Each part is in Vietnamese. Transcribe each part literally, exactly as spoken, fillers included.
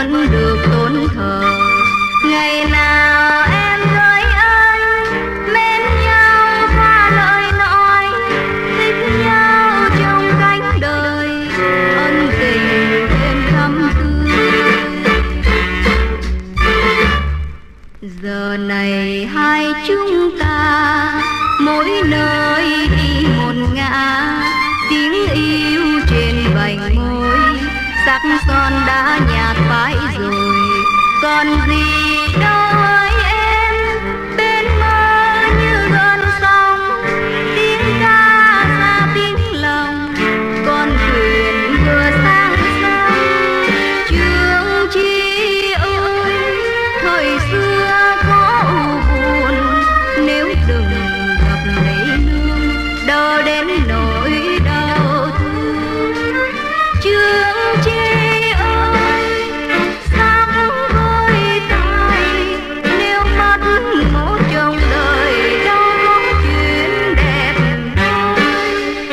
vẫn được tôn thờ. Ngày nào em với anh mến nhau qua lời nói, thích nhau trong cánh đời, ân tình thêm thắm tươi. Giờ này hai chúng ta mỗi nơi đi một ngã, tiếng yêu trên vành môi, sắc son đã nhạt phai rồi, còn gì đâu ơi em. Bên mơ như gần sông, tiếng ca xa tiếng lòng, con thuyền vừa sang sông. Chương Chi ơi, thời xưa có u buồn, nếu đừng gặp lấy nương, đâu đến nỗi đau thương. Chương Chi ơi, sắp vơi tay, nếu mất một trong đời đâu có chuyện đẹp thôi.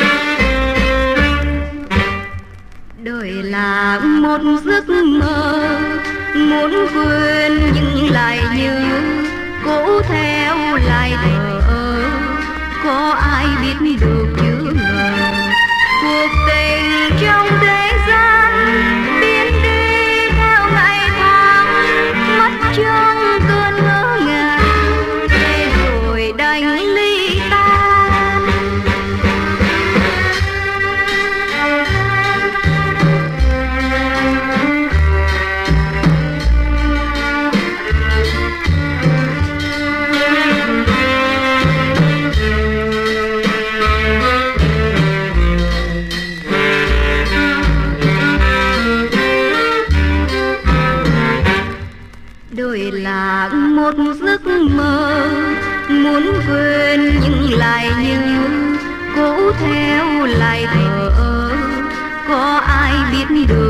Đời là một giấc mơ, muốn quên nhưng lại nhớ, cố theo lại thờ ơ, có ai biết được chứ ngờ. Cuộc tình trong thế gian biến đi theo ngày tháng, mất trong cơn ngỡ ngàng, để rồi đành ly tan. Đời là một giấc mơ, muốn quên nhưng lại nhớ, cố theo lại thờ ơ, có ai biết được